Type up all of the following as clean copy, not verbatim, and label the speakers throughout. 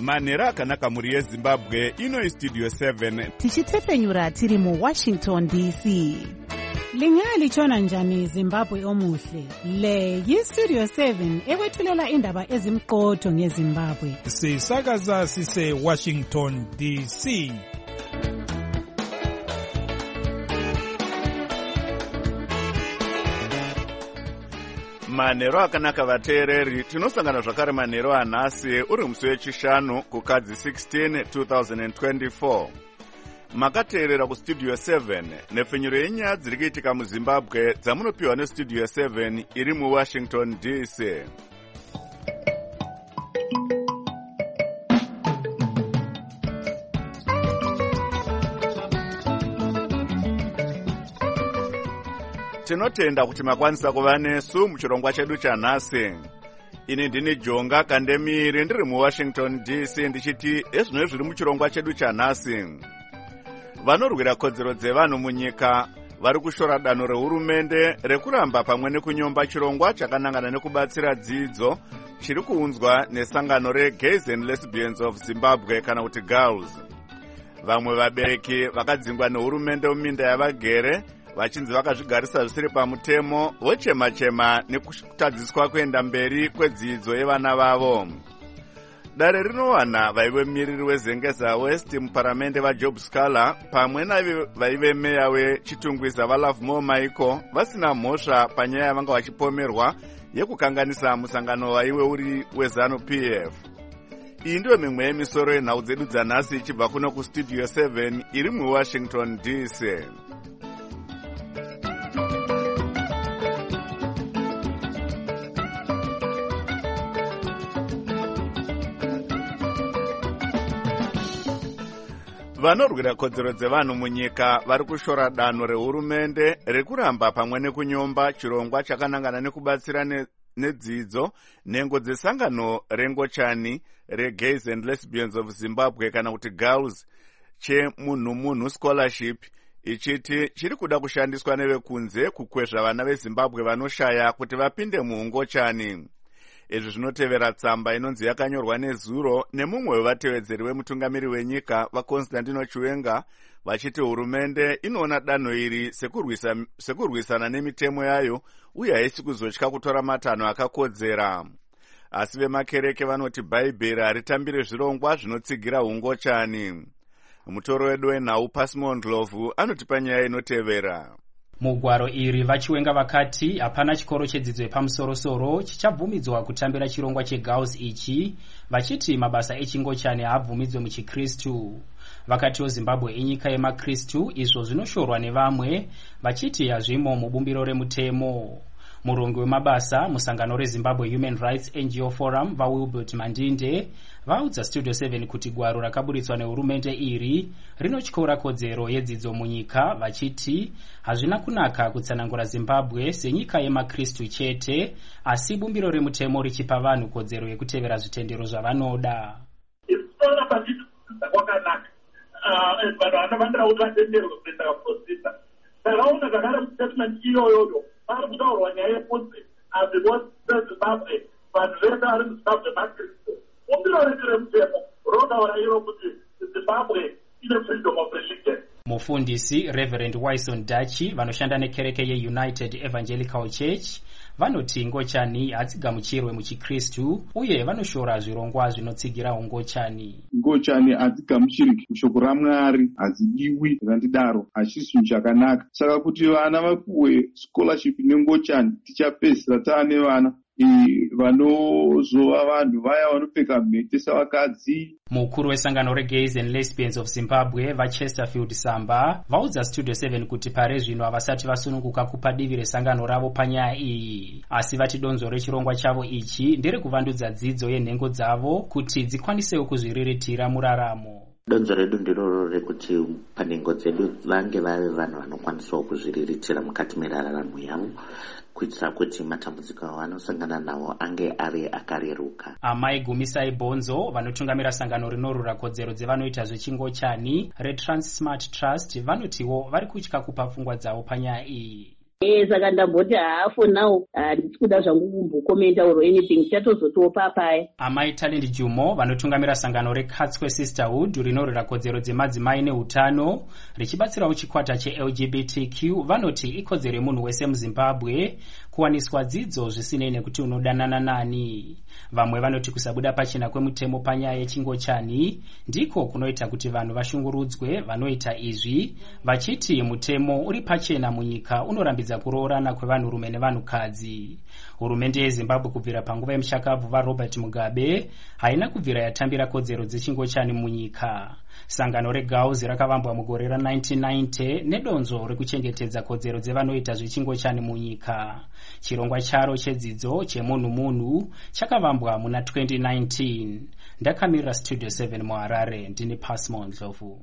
Speaker 1: manhero akanaka muri yezimbabwe. Ino Studio 7
Speaker 2: tichitefenyura tiri mu Washington DC. Lingalitshona njani Zimbabwe omuhle? Le yi-Studio 7 ekwethulela indaba ezimqotho ngeZimbabwe.
Speaker 3: Sisakaza sise Washington DC.
Speaker 1: manhero akanaka vateereri. Tinosangana zvakare manhero anhasi uri musi wechishanu kukadzi 16 2024. Makateerera kustudio 7 nepfenyuro yenyaya dziri kuitika muZimbabwe dzamunopiwa nestudio 7 iri muWashington DC. Tinotenda kuti makwanisa kuva nesu muchirongwa chedu chanhasi. Ini ndini Jonga Kandemiri ndiri muWashington DC ndichiti ezvino zviri muchirongwa chedu chanhasi. Vanorwira kodzero dzevanhu munyika vari kushora danho rehurumende rekuramba pamwe nekunyomba chirongwa chakanangana nekubatsira dzidzo chiri kuunzwa nesangano reGays and Lesbians of Zimbabwe kana kuti GALS. Vamwe vabereki vakadzingwa nehurumende muminda yavagere vachinzi vakazvigarisa zvisiri pamutemo vochema-chema nekutadziswa kuenda mberi kwedzidzo yevana vavo. Dare rinowana vaive miriri weZengeza West muparamende vaJob Scala pamwe navaive meya wechitungwiza vaLovemore Michael vasina mhosva panyaya yavanga vachipomerwa yekukanganisa musangano waive uri weZANU-PF. Iyi ndiyo mimwe yemisoro yenhau dzedu dzanhasi ichibva kuno kustudio 7 iri muWashington DC. Vanorwira kodzero dzevanhu munyika vari kushora danho rehurumende rekuramba pamwe nekunyomba chirongwa chakanangana nekubatsira nedzidzo nhengo dzesangano rengochani reGays and Lesbians of Zimbabwe kana kuti GALS chemunhu scholarship ichiti chiri kuda kushandiswa nevekunze kukwezva vana veZimbabwe vanoshaya kuti vapinde muungochani. Izvi zvinotevera tsamba inonzi yakanyorwa neZuro nemumwe wevatevedzeri wemutungamiri wenyika vaConstantino Chiwenga vachiti hurumende inoona danho iri sekurwisana nemitemo yayo uye haisi kuzotya kutora matanho akakodzera. Asi vemakereke vanoti bhaibheri haritambire zvirongwa zvinotsigira ungochani. Mutoro wedu wenhau Pasimon Ndlovu anotipa nyaya inotevera.
Speaker 4: Mugwaro iri vachiwenga vakati hapana chikoro chedzidzo yepamusoro-soro chichabvumidzwa kutambira chirongwa cheGALS ichi, vachiti mabasa echingochani haabvumidzwe muchiKristu. Vakatiwo Zimbabwe inyika yemakristu, izvo zvinoshorwa nevamwe vachiti hazvimo mubumbiro remutemo. Murongi wemabasa musangano reZimbabwe Human Rights NGO Forum vaWilbert Mandinde vaudza Studio 7 kuti gwaro rakaburitswa nehurumende iri rinotyora kodzero yedzidzo munyika, vachiti hazvina kunaka kutsanangura Zimbabwe senyika yemakristu chete, asi bumbiro remutemo richipa vanhu kodzero yekutevera zvitendero zvavanoda.
Speaker 5: Vari kutaurwa nyaya yekuti Zimbabwe vanhu vese vari muZimbabwe makristu. Bumbiro redu remutemo rotaura iro kuti Zimbabwe ine freedom of religion.
Speaker 4: Mufundisi Reverend Wyson Dachi vanoshanda nekereke yeUnited Evangelical Church vanoti ngochani hadzigamuchirwe muchiKristu uye vanoshora zvirongwa zvinotsigira ungochani.
Speaker 6: Ngochani hadzigamuchirwe, shoko raMwari hadzidiwi, zvandidaro hachisi chakanaka. Saka kuti vana vapuwe scholarship nengochani tichapedzisira taane vana vanozova vanhu vaya vanopfeka mhete savakadzi.
Speaker 4: Mukuru wesangano reGays and Lesbians of Zimbabwe vaChesterfield Samba vaudza Studio 7 kuti pare zvino havasati vasununguka kupa divi resangano ravo panyaya iyi, asi vati donzo rechirongwa chavo ichi ndere kuvandudza dzidzo yenhengo dzavo kuti dzikwanisewo kuzviriritira muraramo.
Speaker 7: Donzo redu ndiro rekuti panhengo dzedu vange vari vanhu vanokwanisawo kuzviriritira mukati meraramo yavo, kuitira kuti matambudziko avanosangana nawo ange ari akareruka. Amai
Speaker 4: Gumisai Bonzo vanotungamira sangano rinorura kodzero dzevanoita zvechingochani reTranssmart Trust vanotiwo vari kutya kupa pfungwa dzavo panyaya iyi.
Speaker 8: Saka ndamboti for now handisi kuda zvangu kumbokomenta or anything, chatozotopa paya.
Speaker 4: Amai Talent Jumo vanotungamira sangano reKatswe Sisterhood rinorwira kodzero dzemadzimai neutano richibatsirawo chikwata cheLGBTQ vanoti ikodzero yemunhu wese muZimbabwe kuwaniswa dzidzo zvisinei nekuti unodanana nani. Vamwe vanoti kusabuda pachena kwemutemo panyaya yechingochani ndiko kunoita kuti vanhu vashungurudzwe vanoita izvi, vachiti mutemo uri pachena munyika unorambidza kuroorana kwevanhurume nevanhukadzi. Hurumende yeZimbabwe kubvira panguva yemushakabvu vaRobert Mugabe haina kubvira yatambira kodzero dzechingochani munyika. Sangano reGauls rakavambwa mugore ra1990 nedonzo rekuchengetedza kodzero dzevanoita zvechingochani munyika. Chirongwa charo chedzidzo chemunhu chakavambwa muna 2019. Ndakamirira Studio 7 muHarare, ndini Pasmo Ndlovu.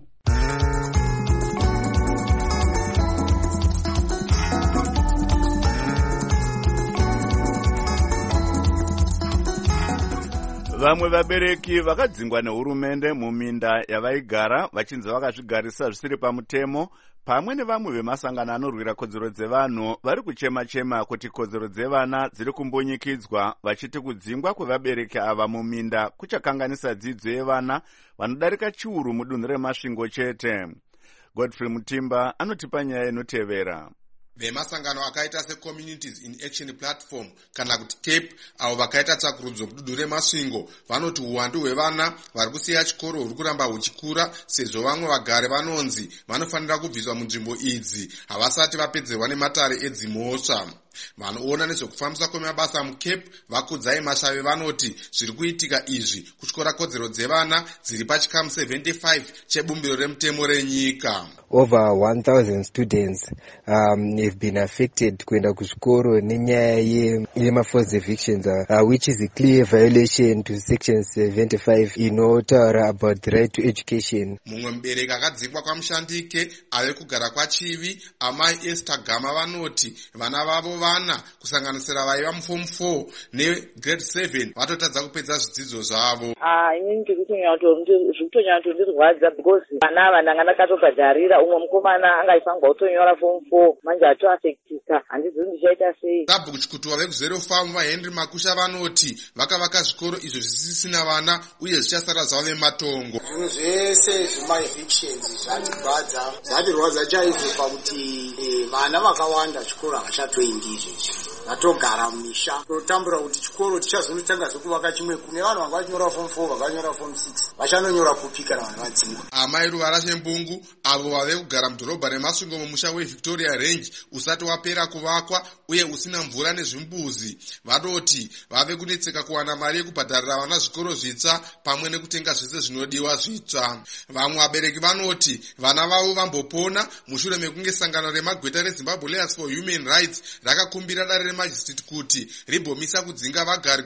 Speaker 1: Vamwe vabereki vakadzingwa nehurumende muminda yavaigara vachinzi vakazvigarisa zvisiri pamutemo, pamwe nevamwe vemasangano anorwira kodzero dzevanhu vari kuchema-chema kuti kodzero dzevana dziri kumbunyikidzwa, vachiti kudzingwa kwevabereki ava muminda kuchakanganisa dzidzo yevana vanodarika chiuru mudunhu reMasvingo chete. Godfrey Mutimba anotipa nyaya inotevera.
Speaker 9: Vemasangano akaita seCommunities in Action Platform kana kuti CAPE avo vakaita tsakurudzo mudunhu reMasvingo vanoti uwandu hwevana vari kusiya chikoro huri kuramba huchikura, sezvo vamwe vagari vanonzi vanofanira kubviswa munzvimbo idzi havasati vapedzerwa nematare edzimhosva. Vanoona nezvekufambiswa kwemabasa muCape vakudzai Mashave vanoti zviri kuitika izvi kutyora kodzero dzevana dziri pachikamu 75 chebumbiro remutemo renyika.
Speaker 10: Over 1,000 students have been affected kuenda kuzvikoro nenyaya yema-forced evictions, which is a clear violation to section 75 inotaura about the right to education.
Speaker 9: Mumwe mubereki akadzingwa kwaMushandike ave kugara kwaChivi, amai Esther Gama vanoti vana vavo vana kusanganisira vaiva muform 4 negrade 7 vatotadza kupedza zvidzidzo zvavo.
Speaker 8: Inini ndikutonyatondirwadza because vana ava ndanga ndakatobhadharira, umwe mukomana angaifangwa kutonyora form 4 manje atoafektika, handizivi ndichaita sei.
Speaker 9: Sabhuku Chikutuwa vekuzero farm vaHenry Makusha vanoti vakavaka zvikoro izvo zvisisina vana uye zvichasara zvavo vematongo.
Speaker 11: Zvinhu zvese zvema-evictions zvatirwadza chaizvo pakuti vana vakawanda chikoro havachatoendi izvezvi, vatogara mumisha totambura kuti chikoro tichazonotanga zvekuvaka chimwe kune vanhu vanga vachonyora form 4 vanga vachonyora form 6 vachanonyora kupi kana vanhu vadzingwa.
Speaker 9: Amai Ruvara Shembungu avo vave kugara mudhorobha reMasvingo mumusha weVictoria Range usati wapera kuvakwa uye usina mvura nezvimbuzi, vanoti vave kunetseka kuwana mari yekubhadharira vana zvikoro zvitsva pamwe nekutenga zvese zvinodiwa zvitsva. Vamwe vabereki vanoti vana vavo vambopona mushure mekunge sangano remagweta reZimbabwe Lawyers for Human Rights rakakumbira dare remajistrate kuti rimbomisa kudzinga vagari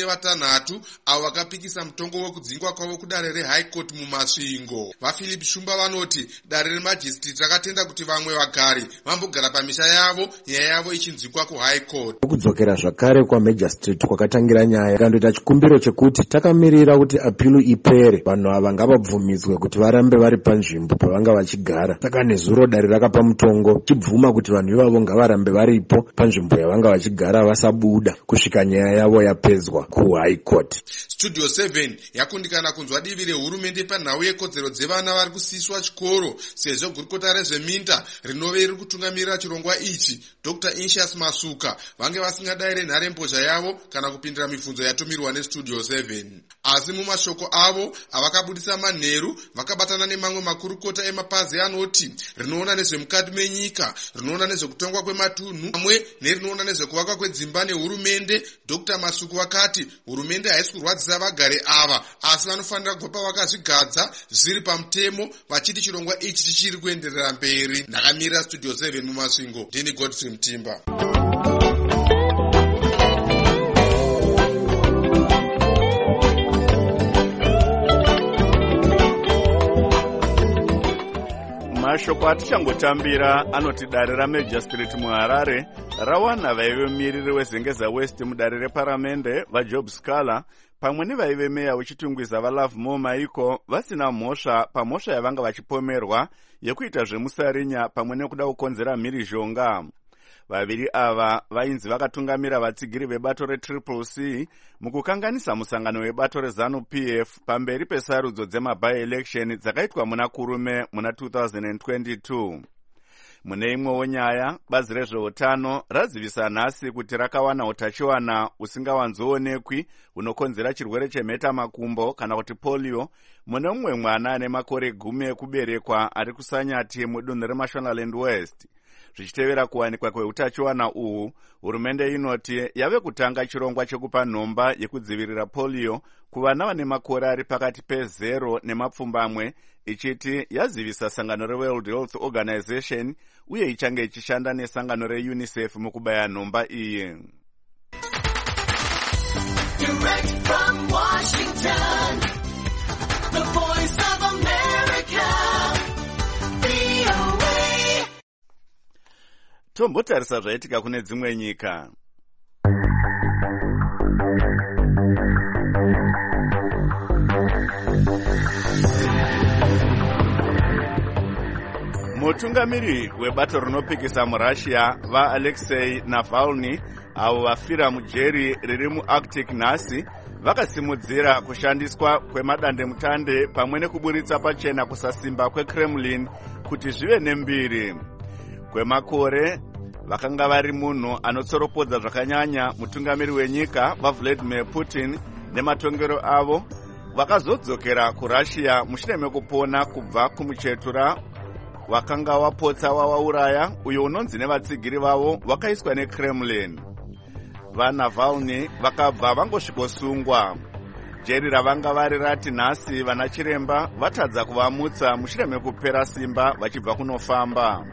Speaker 9: 16 avo vakapikisa mutongo wekudzingwa kwavo kudare reHigh Court muMasvingo. vaPhilip Shumba vanoti dare remajistrate rakatenda kuti vamwe vagari vambogara pamisha yavo, nyaya yavo ichinzwikwa kuHigh Court.
Speaker 10: Kudzokera zvakare kwaMajistrate kwakatangira nyaya kandoita chikumbiro chekuti takamirira kuti apilu ipere, vanhu ava ngavabvumidzwe kuti varambe vari panzvimbo pavanga vachigara. Saka nezuro dare rakapa mutongo chibvuma kuti vanhu ivavo ngavarambe varipo panzvimbo yavanga vachigara vasabuda kusvika nyaya yavo yapedzwa kuHigh Court.
Speaker 9: Studio 7 yakundikana kunzwa divi rehurumende panhau yekodzero dzevana vari kusiyiswa chikoro, sezvo gurukota rezveminda rinove riri kutungamirira chirongwa ichi Dr. Incius Masuka vange vasingadayire nharembozha yavo kana kupindira mibvunzo yatumirwa neStudio 7. Asi mumashoko avo avakabudisa manheru vakabatana nemamwe makurukota emapazi anoti rinoona nezvemukati menyika, rinoona nezvekutongwa kwematunhu amwe nerinoona nezvekuvakwa kwedzimba nehurumende. Dr. Masuku vakati hurumende haisi kurwadzisa vagari ava, asi vanofanira kuva pavakazvigadza zviri pamutemo, vachiti chirongwa ichi chichiri kuenderera mberi. Ndakamirira Studio 7 muMasvingo, ndini Godfrey Mutimba.
Speaker 1: Mashoko atichangotambira anoti dare raMajistrate muHarare rawana vaive miriri weZengeza West mudare reparamende vaJob Scala pamwe nevaive meya wechitungwiza vaLove More Maiko vasina mhosva pamhosva yavanga vachipomerwa yekuita zvemusarinya pamwe nekuda kukonzera mhirizhonga. vaviri ava vainzi vakatungamira vatsigiri vebato reCCC mukukanganisa musangano webato reZANU-PF pamberi pesarudzo dzemaby-election dzakaitwa muna Kurume muna 2022. Mune imwewo nyaya, bazi rezveutano razivisa nhasi kuti rakawana utachiwana usingawanzoonekwi unokonzera chirwere chemhetamakumbo kana kuti polio mune umwe mwana ane makore 10 ekuberekwa ari kuSanyati mudunhu reMashonaland West. Zvichitevera kuwanikwa kweutachiwana uhu, hurumende inoti yave kutanga chirongwa chekupa nhomba yekudzivirira polio kuvana vane makore ari pakati pe0 nemapfumbamwe, ichiti yazivisa sangano reWorld Health Organization uye ichange ichishanda nesangano reUNICEF mukubaya nhomba iyi. Direct from Washington, the voice of America, VOA. Tombotarisa zvaitika kune dzimwe nyika. Mutungamiri webato rinopikisa muRussia vaAlexei Navalny avo vafira mujeri riri muArctic nhasi vakasimudzira kushandiswa kwemadandemutande pamwe nekuburitsa pachena kusasimba kweKremlin kuti zvive nembiri. Kwemakore vakanga vari munhu anotsoropodza zvakanyanya mutungamiri wenyika vaVladimir Putin nematongero avo vakazodzokera kuRussia mushure mekupona kubva kumuchetura wakanga wapotsa wawauraya uyo unonzi nevatsigiri vavo wakaiswa neKremlin. VaNavalny vakabva vangosvikosungwa. Jeri ravanga vari rati nhasi vana chiremba vatadza kuvamutsa mushure mekupera simba vachibva kunofamba.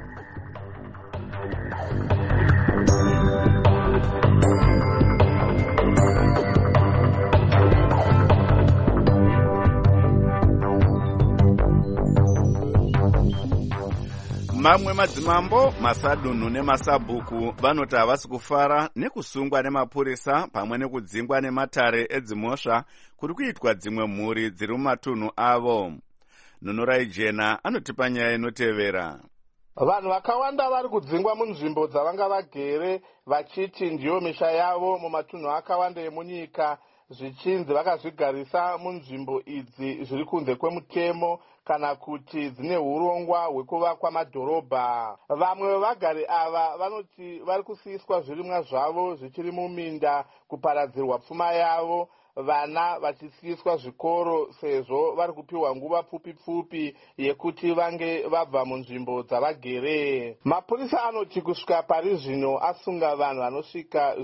Speaker 1: Mamwe madzimambo, masadunhu nemasabhuku vanoti havasi kufara nekusungwa nemapurisa pamwe nekudzingwa nematare edzimhosva kuri kuitwa dzimwe mhuri dziri mumatunhu avo. Nunurai Jena anotipa nyaya inotevera.
Speaker 12: Vanhu vakawanda vari kudzingwa munzvimbo dzavanga vagere vachiti ndiyo misha yavo mumatunhu akawanda emunyika, zvichinzi vakazvigarisa munzvimbo idzi zviri kunze kwemutemo kana kuti dzine urongwa hwekuvakwa madhorobha. Vamwe vevagari ava vanoti vari kusiyiswa zvirimwa zvavo zvichiri muminda kuparadzirwa pfuma yavo, vana vachisiyiswa zvikoro sezvo vari kupiwa nguva pfupi yekuti vange vabva munzvimbo dzavagere. Mapurisa anoti kusvika pari zvino asunga vanhu vanosvika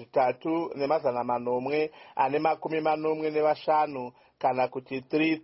Speaker 12: 3,900 ane 45 kana kuti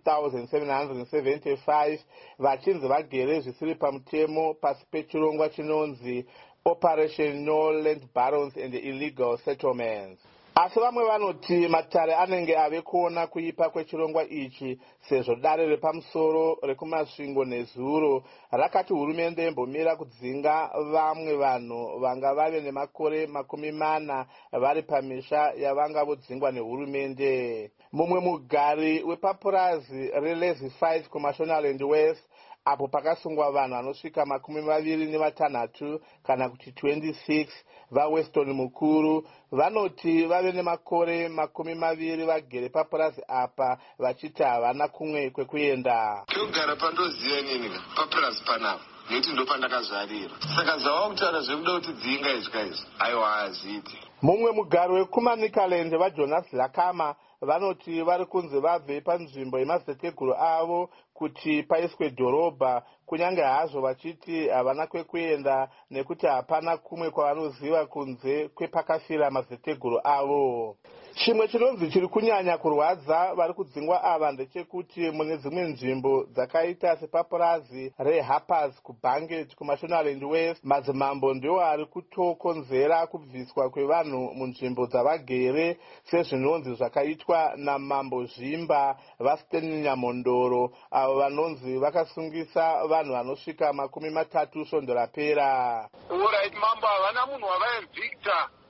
Speaker 12: 3,775 vachinzi vagere zvisiri pamutemo pasi pechirongwa chinonzi Operation No Land Barons and Illegal Settlements. Asi vamwe vanoti matare anenge ave kuona kuipa kwechirongwa ichi sezvo dare repamusoro rekumasvingo nezuro rakati hurumende imbomira kudzinga vamwe vanhu vanga vave nemakore 40 vari pamisha yavanga vodzingwa nehurumende. Mumwe mugari wepapurazi reLazy Fight kuMashonaland West apo pakasungwa vanhu vanosvika 26 kana kuti 26 vaWeston mukuru vanoti vave nemakore 20 vagere papurazi apa vachiti havana kumwe kwekuenda.
Speaker 13: Kugara pandoziva nini papurazi panapa nekuti ndopandakazvarira, saka zvava kutaura zvekuda kuti dzinga izvi aiwa hazviti.
Speaker 12: Mumwe mugari wekuManicaland vaJonas Lakama vanoti vari kunzi vabve panzvimbo yemazeteguru avo kuti paiswe dhorobha, kunyange hazvo vachiti havana kwekuenda nekuti hapana kumwe kwavanoziva kunze kwepakafira mazeteguru avo. Chimwe chinonzi chiri kunyanya kurwadza vari kudzingwa ava ndechekuti mune dzimwe nzvimbo dzakaita sepapurazi reHarpers kuBanget kuMashonaland West, madzimambo ndiwo ari kutokonzera kubviswa kwevanhu munzvimbo dzavagere sezvinonzi zvakaitwa namambo Zvimba vaSteny Nyamondoro avo vanonzi vakasungisa vanhu vanosvika 30 svondo rapera.
Speaker 13: Alright, mambo havana munhu wavaevhicta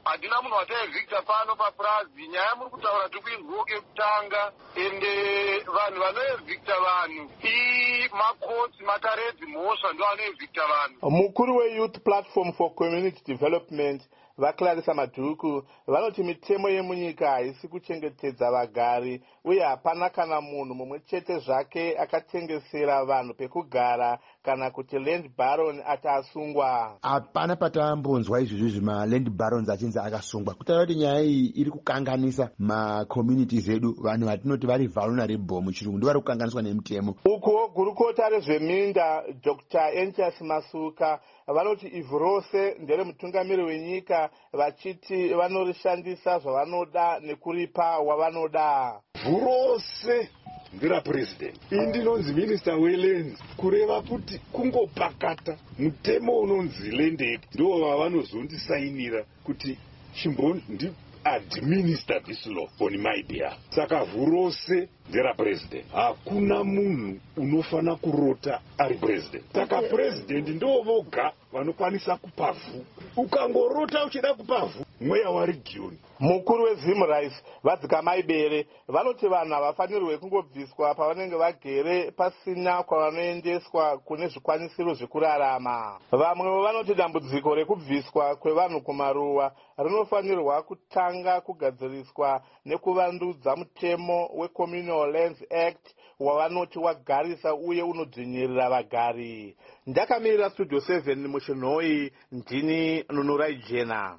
Speaker 13: Hadina munhu wataevhicta pano papurazi. Nyaya muri kutaura tiri kuinzwa kekutanga. Ende vanhu vanoevhicta vanhu makotsi mataredzi mhosva ndo vanoevhicta vanhu.
Speaker 12: Mukuru weYouth Platform for Community Development vaClarissa Madhuku vanoti mitemo yemunyika haisi kuchengetedza vagari uye hapana kana munhu mumwe chete zvake akatengesera vanhu pekugara kana kuti land baron ati asungwa.
Speaker 14: Hapana patambonzwa izvozvo zvima-land barons achinzi akasungwa. Kutaura kuti nyaya iyi iri kukanganisa macommunities edu, vanhu vatinoti vari vulnerable muchirungu ndo vari kukanganiswa nemutemo.
Speaker 12: Uko gurukota rezveminda Dr. Anxious Masuka vanoti ivhu rose ndere mutungamiri wenyika vachiti vanorishandisa zvavanoda nekuripa wavanoda.
Speaker 15: Ivhu rose ndira president. Indinonzi minister welands kureva kuti kungopakata mutemo unonzi land act ndo vavanozondisainira kuti chimbondi administer this law on my behalf. Saka ivhu rose ndera president. Hakuna munhu unofana kurota ari president. Saka president ndo voga vanokwanisa kupa vhu. Ukangorota uchida kupa vhu mweya waregioni.
Speaker 12: Mukuru weZimrise Vadzikamaibere vanoti vanhu havafanirwe kungobviswa pavanenge vagere pasina kwavanoendeswa kune zvikwanisiro zvekurarama. Vamwe vanoti dambudziko rekubviswa kwevanhu kumaruwa rinofanirwa kutanga kugadziriswa nekuvandudza mutemo weCommunal Lands Act wavanoti wagarisa uye unodzvinyirira vagari. Ndakamirira Studio 7 muchinhoi, ndini Nunurai Jena.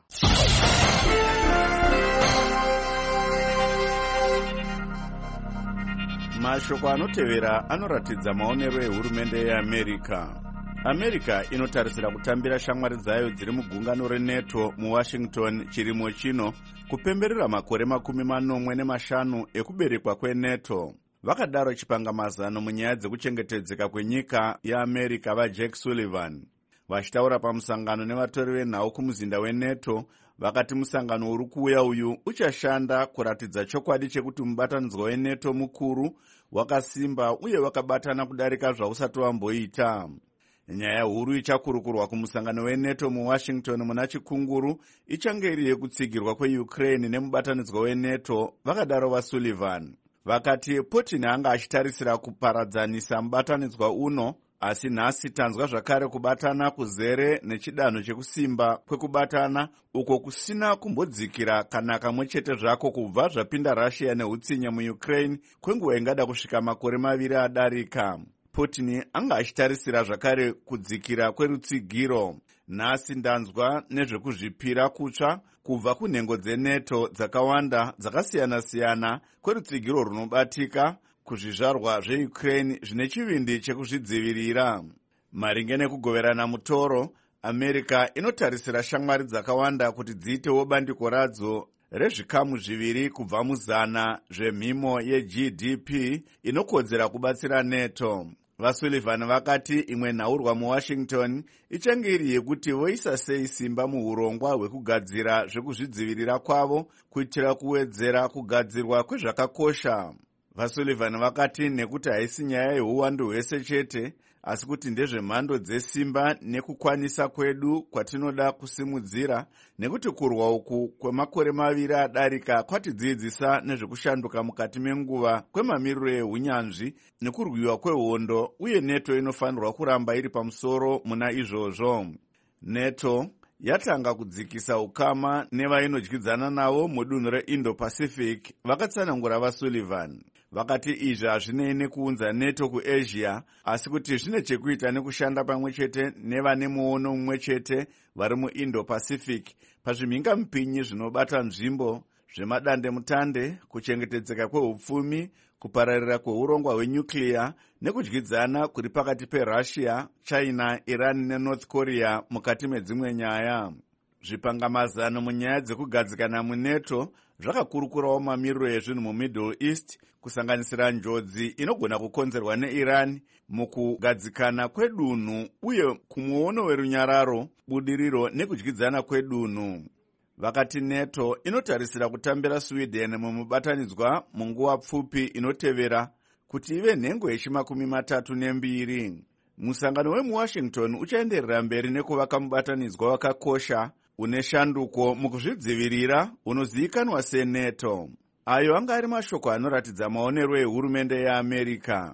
Speaker 1: Mashoko anotevera anoratidza maonero ehurumende yeAmerica. America inotarisira kutambira shamwari dzayo dziri mugungano reNATO muWashington chirimo chino kupemberera makore 45 ekuberekwa kweNATO. Vakadaro chipangamazano munyaya dzekuchengetedzeka kwenyika yeAmerica vaJack Sullivan vachitaura pamusangano nevatori venhau kumuzinda weNATO vakati musangano uri kuuya uyu uchashanda kuratidza chokwadi chekuti mubatanidzwa weNATO mukuru wakasimba uye wakabatana kudarika zvausati wamboita. Nyaya huru ichakurukurwa kumusangano weNATO muWashington muna chikunguru ichange iri yekutsigirwa kweUkraine nemubatanidzwa weNATO, vakadaro vaSullivan. Vakati Putin anga achitarisira kuparadzanisa mubatanidzwa uno, asi nhasi tanzwa zvakare kubatana kuzere nechidanho chekusimba kwekubatana uko kusina kumbodzikira kana kamwe chete zvako kubva zvapinda Russia neutsinye muUkraine kwenguva ingada kusvika makore 2 adarika. Putin anga achitarisira zvakare kudzikira kwerutsigiro. Nhasi ndanzwa nezvekuzvipira kutsva kubva kunhengo dzeNATO dzakawanda dzakasiyana-siyana kwerutsigiro runobatika kuzvizvarwa zveUkraine zvine chivindi chekuzvidzivirira. Maringe nekugoverana mutoro, America inotarisira shamwari dzakawanda kuti dziitewo bandiko radzo rezvikamu 2 kubva muzana zvemhimo yeGDP inokodzera kubatsira NATO. VaSullivan vakati imwe nhaurwa muWashington ichange iri yekuti voisa sei simba muurongwa hwekugadzira zvekuzvidzivirira kwavo kuitira kuwedzera kugadzirwa kwezvakakosha. VaSullivan vakati nekuti haisi nyaya yeuwandu hwese chete, asi kuti ndezvemhando dzesimba nekukwanisa kwedu kwatinoda kusimudzira, nekuti kurwa uku kwemakore 2 adarika kwatidzidzisa nezvekushanduka mukati menguva kwemamiriro ehunyanzvi nekurwiwa kwehondo, uye NATO inofanirwa kuramba iri pamusoro muna izvozvo. NATO yatanga kudzikisa ukama nevainodyidzana navo mudunhu reIndo-Pacific, vakatsanangura vaSullivan. Vakati izvi hazvinei nekuunza NATO kuAsia, asi kuti zvine chekuita nekushanda pamwe chete nevane muono mumwe chete vari muIndo-Pacific pazvimhingamupinyi zvinobata nzvimbo zvemadandemutande, kuchengetedzeka kweupfumi, kupararira kweurongwa hwenyuclear nekudyidzana kuri pakati peRussia, China, Iran neNorth Korea mukati medzimwe nyaya. Zvipangamazano munyaya dzekugadzikana muNATO zvakakurukurawo mamiriro ezvinhu muMiddle East, kusanganisira njodzi inogona kukonzerwa neIran mukugadzikana kwedunhu uye kumuono werunyararo, budiriro nekudyidzana kwedunhu. Vakati NATO inotarisira kutambira Sweden mumubatanidzwa munguva pfupi inotevera kuti ive nhengo yechi32. Musangano wemuWashington uchaenderera mberi nekuvaka mubatanidzwa wakakosha une shanduko mukuzvidzivirira unozivikanwa seNATO. Ayo anga ari mashoko anoratidza maonero ehurumende yeAmerica.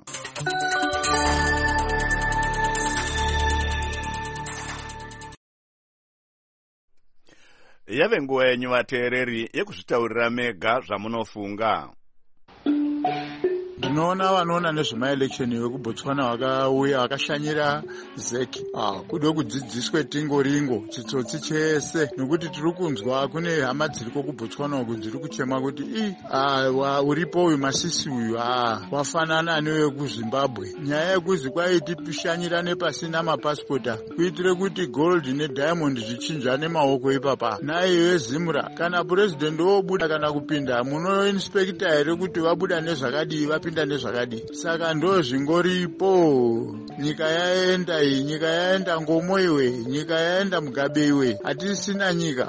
Speaker 1: Yave nguva yenyu vateereri yekuzvitaurira mega zvamunofunga.
Speaker 16: Ndinoona vanoona nezvemaelection vekuBotswana vakauya vakashanyira ZEC kude kudzidziswe tingoringo chitsotsi chese, nekuti tiri kunzwa kune hama dziriko kuBotswana uku dziri kuchema kuti uripo uyu Masisi uyu wafanana newe kuZimbabwe. Nyaya yekuzi kwaiti pishanyirane pasina mapasipota kuitire kuti gold nediamond zvichinjane maoko ipapa. Naye Zimra, kana president wobuda kana kupinda munoinspekta here kuti vabuda nezvakadii vapinda nezvakadii. Saka ndo zvingoripo. Nyika yaenda iyi, nyika yaenda Ngomo iwe, nyika yaenda Mugabe iwe, hatisina nyika.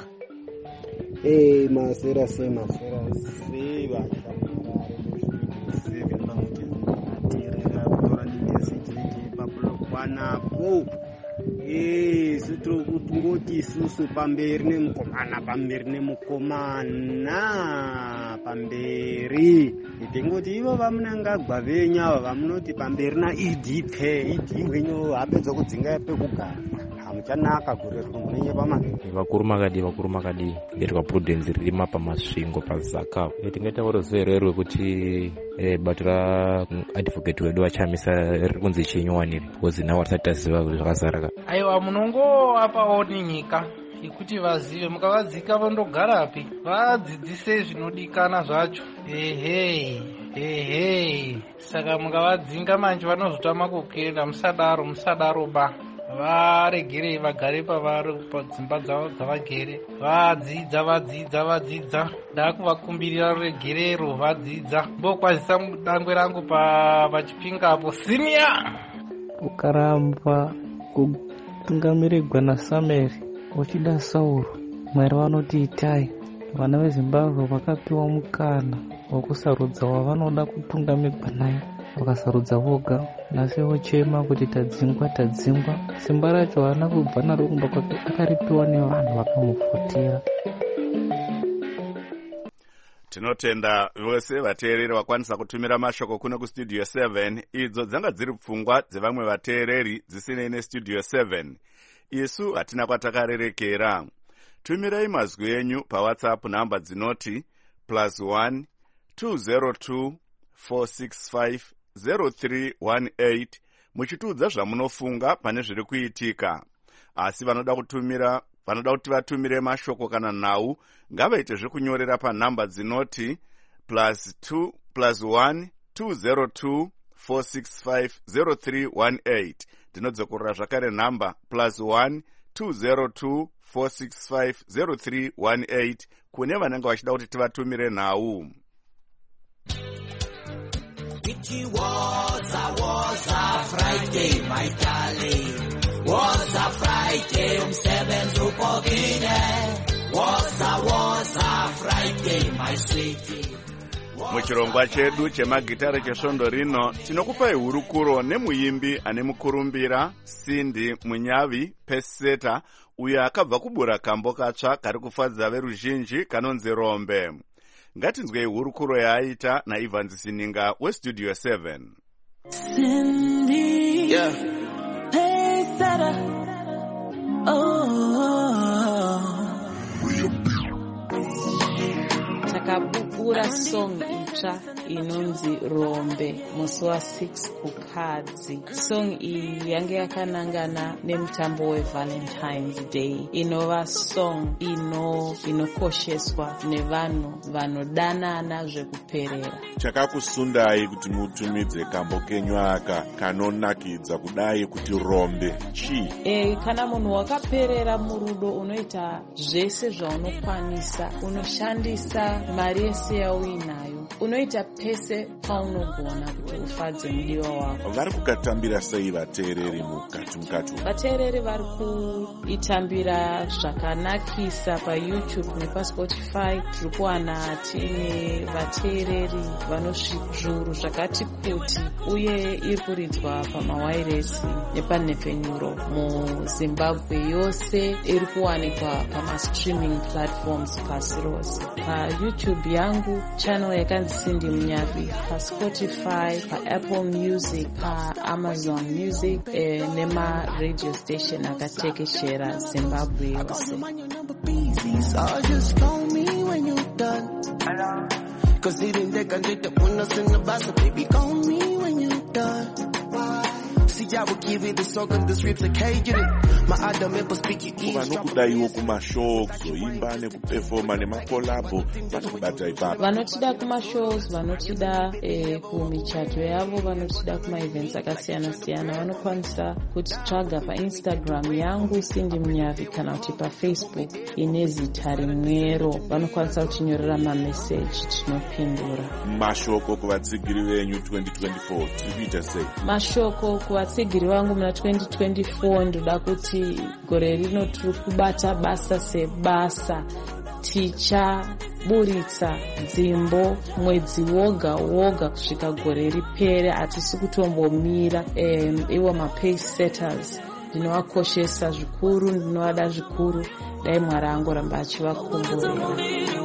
Speaker 17: Masera se vanapo sitro kutungoti isusu pamberi nemukomana pamberi itingoti ivo vamunangagwa venyu ava vamunoti pamberi naEDP wenyu apedza kudzinga pekugara hamuchanaka gore runenye pamazvi
Speaker 18: vakuru makadi ndirwa prudence ririma pamasvingo pazaka tingaita vorozererwe kuti bato raadvocate wedu vachamisa riri kunzi chinyuwaniri because nawo risati taziva zvakazaraka.
Speaker 19: Aiwa munongovapawo nyika yekuti vazive, mukavadzika vandogarapi vadzidzise zvinodikana zvacho. Saka mukavadzinga manje vanozotama kukuenda. Musadaro ba, varegere vagare pavari padzimba dzavo dzavagere vadzidza. Ndakuvakumbirira ruregerero vadzidza mbokwazisa dangwe rangu pachipingapo senior.
Speaker 20: Ukaramba kutungamirirwa naSamueri uchida Sauro, Mwari vanoti itai. Vana veZimbabwe vakapiwa mukana wokusarudza wavanoda kutungamirwa naye, vakasarudza voga. Nasi vochema kuti tadzingwa. Simba racho haana kubva naro kumba kwake, akaripiwa nevanhu vakamufutira.
Speaker 1: Tinotenda vose vateereri vakwanisa kutumira mashoko kuno kustudio 7. Idzo dzanga dziri pfungwa dzevamwe vateereri dzisinei nestudio 7. Isu hatina kwatakarerekera. Tumirai mazwi enyu paWhatsApp namba dzinoti +1 202 465 0318 muchitiudza zvamunofunga pane zviri kuitika. Asi vanoda kuti vatumire mashoko kana nhau ngavaite zvekunyorera panhamba dzinoti +1 202 465 0318. Ndinodzokorera zvakare nhamba +1 202 465 0318 kune vanenge vachida kuti tivatumire nhau.
Speaker 21: It was a Friday, my darling. Was a Friday, umsebenzi upokile. Was a Friday, my sweetie.
Speaker 1: Muchirongwa chedu chemagitare chesvondo rino tinokupai hurukuro nemuimbi ane mukurumbira Cindy Munyavi Peseta, uyo akabva kubura kambo katsva kari kufadza veruzhinji kanonzi Rombe. Ngatinzwei hurukuro yaaita naIvans Sininga westudio 7.
Speaker 21: Cindy, yeah. Peseta,
Speaker 22: takabukura song itsva inonzi Rombe musi wa6 kukadzi. Song iyi yange yakanangana nemutambo weValentine's Day, inova song inokosheswa nevanhu vanodanana zvekuperera.
Speaker 23: Chakakusundai kuti mutumidze kambo kenyu aka kanonakidza kudai kuti Rombe chii?
Speaker 22: Kana munhu wakaperera murudo unoita zvese zvaunokwanisa, unoshandisa mari yese yauinayo unoita pese paunogona kuti ufadze mudiwa wako.
Speaker 23: Vari kukatambira sei vateereri mukati?
Speaker 22: Vateereri vari kuitambira zvakanakisa paYouTube nepaSpotify. Tiri kuwana tine vateereri vanosvidzuru zvakati kuti, uye iri kuridzwa pamawayiresi nepanhepfenyuro muZimbabwe yose. Iri kuwanikwa pamastreaming platforms pasi rose. PaYouTube yangu channel yakanzi Cindy Munyavi, paSpotify, paApple Music, paAmazon Music, nema-radio station akatekeshera Zimbabwe yose.
Speaker 23: Vanokudaiwo kumashows, kuimba nekupefoma nemakolabo vari kubata ipapo.
Speaker 22: Vanotida kumashows, vanotida kumichato yavo, vanotida kuma-events akasiyana-siyana, vanokwanisa kutitsvaga paInstagram yangu Cindy Munyavi kana kuti paFacebook ine zita rimwero. Vanokwanisa kutinyorera mameseji, tinopindura.
Speaker 23: Mashoko kuvatsigiri venyu 2024 tiri kuita sei?
Speaker 22: Mashoko kuvatsigiri vangu muna 2024 ndoda kuti gore rino tiri kubata basa sebasa. Tichaburitsa dzimbo mwedzi woga woga kusvika gore ripere. Hatisi kutombomira. Iwo mapace setters ndinovakoshesa zvikuru, ndinovada zvikuru. Dai Mwari angoramba achivakumburira.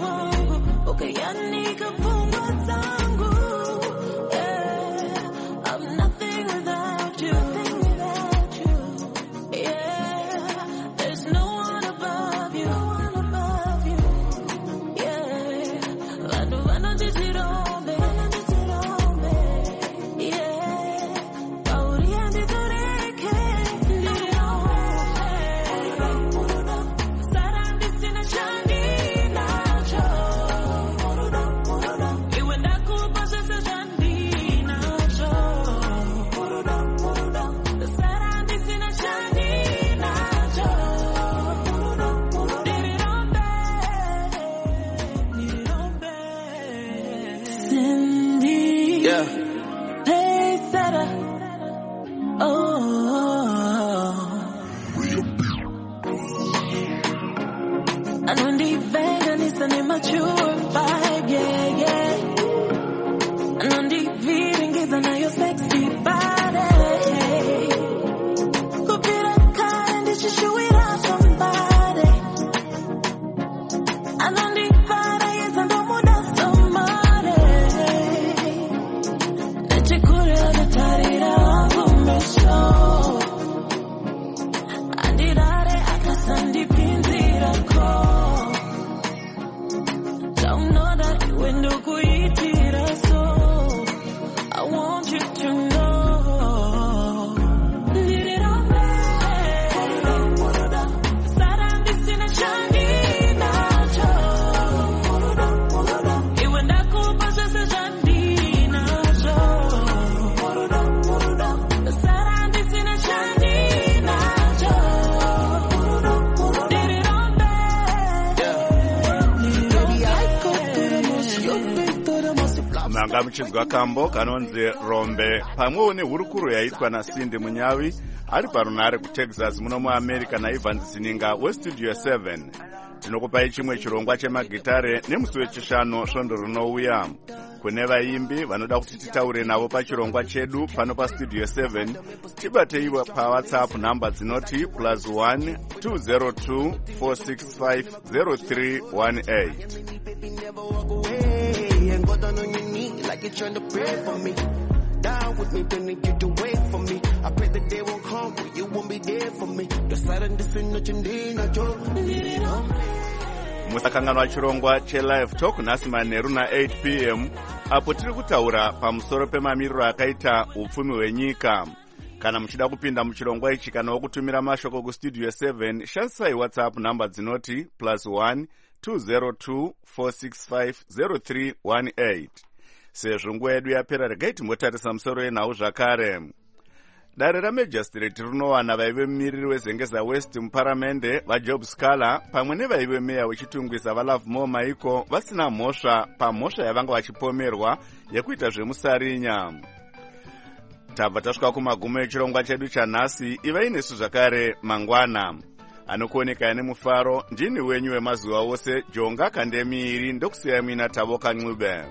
Speaker 1: Muchinzwa kambo kanonzi Rombe pamwewo nehurukuro yaitwa naCindy Munyavi ari parunare kuTexas muno muAmerica naIvan Zininga weStudio 7. Tinokupai chimwe chirongwa chemagitare nemusi wechishanu svondo rinouya. Kune vaimbi vanoda kuti titaure navo pachirongwa chedu pano paStudio 7, tibateiwa paWhatsApp namba dzinoti +1 202 465 0318.
Speaker 2: And go down on your knee like you're trying to pray for me. Down with me, then you get away from me. I pray the day won't come where you won't be there for me. You're silent, this ain't nothing, not your.
Speaker 1: Musakanganwa chirongwa cheLive Talk nhasi manheru na8 p.m. apo tiri kutaura pamusoro pemamiriro akaita upfumi hwenyika. Kana muchida kupinda muchirongwa ichi kana wokutumira mashoko kuStudio 7, shandisai WhatsApp namba dzinoti +1 202 465 0318. Sezvo nguva yedu yapera, regai timbotarisa musoro yenhau zvakare. dare ramajistrate rinowana vaive mumiriri wezengeza west muparamende vajob scala pamwe nevaive meya wechitungwisa valovemore maiko vasina mhosva pamhosva yavanga vachipomerwa yekuita zvemusarinya. tabva tasvika kumagumo echirongwa chedu chanhasi. ivai nesu zvakare mangwana. anokuoneka nemufaro ndini wenyu wemazuva ose Jonga Kandemiri, ndokusiyai muina Tavoka Ncube.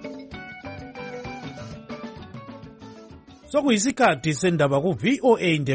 Speaker 3: sokuyisikhathi sendaba ku VOA